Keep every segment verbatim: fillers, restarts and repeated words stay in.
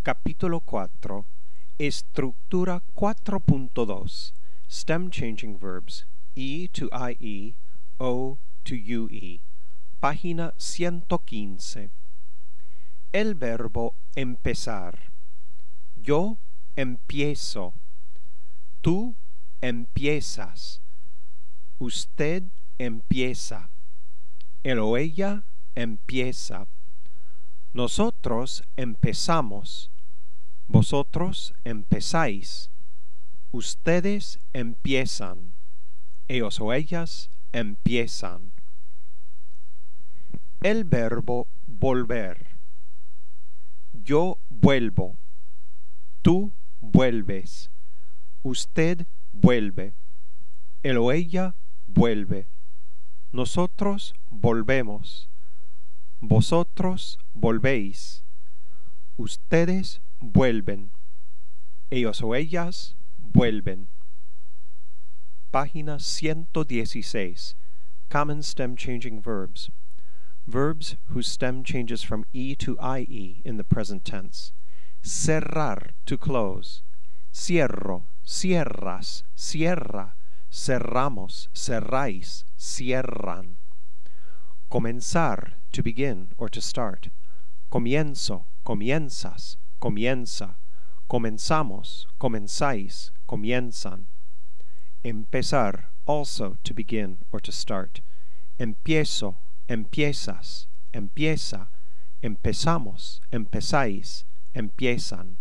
Capítulo cuatro. Estructura cuatro punto dos. Stem changing verbs. E to I E, O to U E. Página ciento quince. El verbo empezar. Yo empiezo. Tú empiezas. Usted empieza. Él o ella empieza. Nosotros empezamos. Vosotros empezáis. Ustedes empiezan. Ellos o ellas empiezan. El verbo volver. Yo vuelvo. Tú vuelves. Usted vuelve. Él o ella vuelve. Nosotros volvemos. Vosotros volvéis. Ustedes vuelven. Ellos o ellas vuelven. Página ciento dieciséis. Common stem changing verbs. Verbs whose stem changes from E to I E in the present tense. Cerrar, to close. Cierro, cierras, cierra. Cerramos, cerráis, cierran. Comenzar, to begin or to start. Comienzo, comienzas, comienza. Comenzamos, comenzáis, comienzan. Empezar, also to begin or to start. Empiezo, empiezas, empieza. Empezamos, empezáis, empiezan.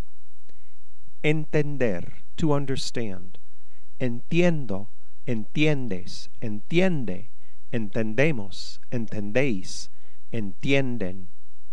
Entender, to understand. Entiendo, entiendes, entiende. Entendemos, entendéis, entienden.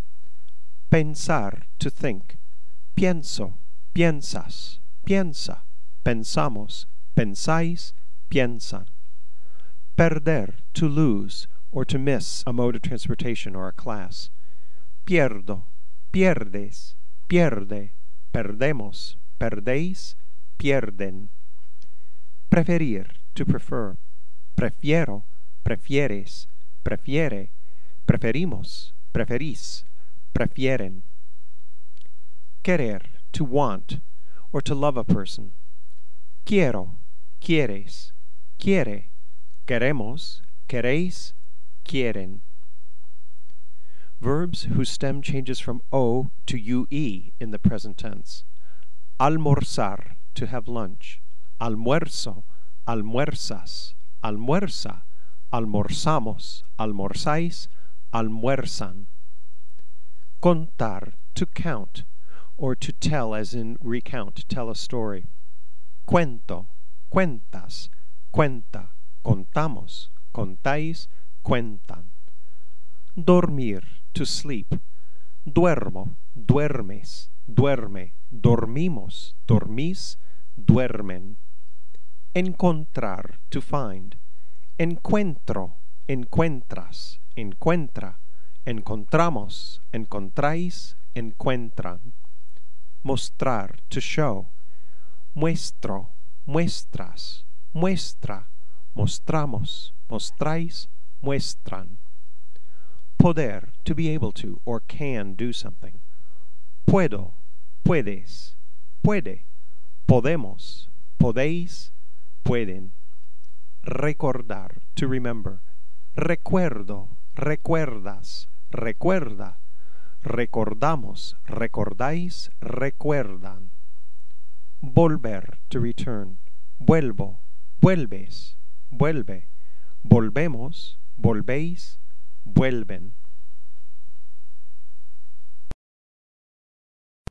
Pensar, to think. Pienso, piensas, piensa. Pensamos, pensáis, piensan. Perder, to lose, or to miss a mode of transportation or a class. Pierdo, pierdes, pierde, perdemos, perdéis, pierden. Preferir, to prefer. Prefiero, prefieres, prefiere, preferimos, preferís, prefieren. Querer, to want, or to love a person. Quiero, quieres, quiere, queremos, queréis, quieren. Verbs whose stem changes from O to U E in the present tense. Almorzar, to have lunch. Almuerzo, almuerzas, almuerza. Almorzamos, almorzáis, almuerzan. Contar, to count, or to tell as in recount, tell a story. Cuento, cuentas, cuenta, contamos, contáis, cuentan. Dormir, to sleep. Duermo, duermes, duerme, dormimos, dormís, duermen. Encontrar, to find. Encuentro, encuentras, encuentra. Encontramos, encontráis, encuentran. Mostrar, to show. Muestro, muestras, muestra. Mostramos, mostráis, muestran. Poder, to be able to or can do something. Puedo, puedes, puede. Podemos, podéis, pueden. Recordar, to remember. Recuerdo, recuerdas, recuerda. Recordamos, recordáis, recuerdan. Volver, to return. Vuelvo, vuelves, vuelve. Volvemos, volvéis, vuelven.